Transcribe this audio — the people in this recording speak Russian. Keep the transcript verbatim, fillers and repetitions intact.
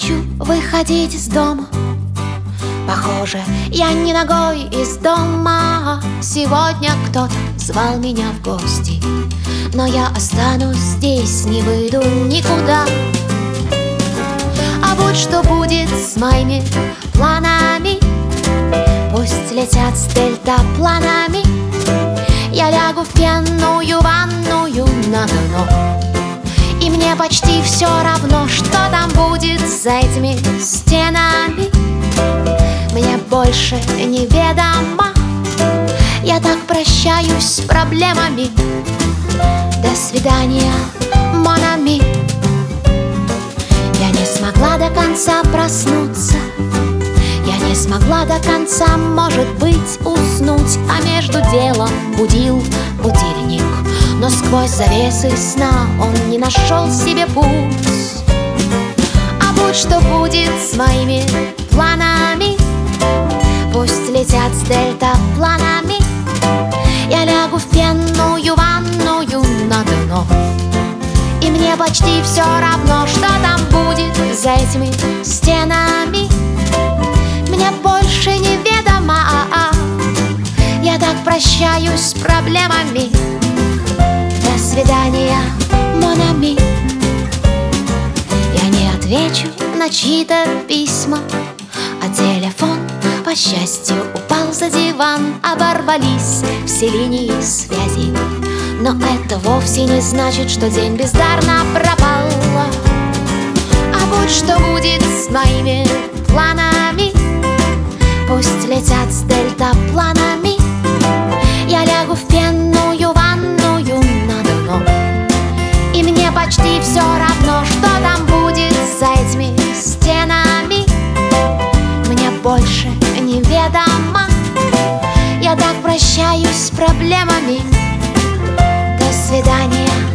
хочу выходить из дома. Похоже, я не ногой из дома. Сегодня кто-то звал меня в гости, но я останусь здесь, не выйду никуда. А вот что будет с моими планами, пусть летят с дельтапланами. Я лягу в пенную ванную на дно, и мне почти все равно, что там будет за этими стенами. Мне больше неведомо, я так прощаюсь с проблемами. До свидания, mon ami. Я не смогла до конца проснуться, я не смогла до конца, может быть, уснуть. А между делом будил будильник, но сквозь завесы сна он не нашел себе путь. А вот что будет с моими планами, пусть летят с дельтапланами. Я лягу в пенную ванную на дно, и мне почти все равно, что там будет за этими стенами. Мне больше неведомо, я так прощаюсь с проблемами. До свидания, mon ami. Я не отвечу на чьи-то письма, а телефон, по счастью, упал за диван. Оборвались все линии связи, но это вовсе не значит, что день бездарно пропал. А вот что будет с моими планами, пусть летят с дельтапланами. Я лягу в пенную ванную на дно, и мне почти все равно, что там будет за этими стенами. Мне больше неведомо, я так прощаюсь с проблемами. До свидания.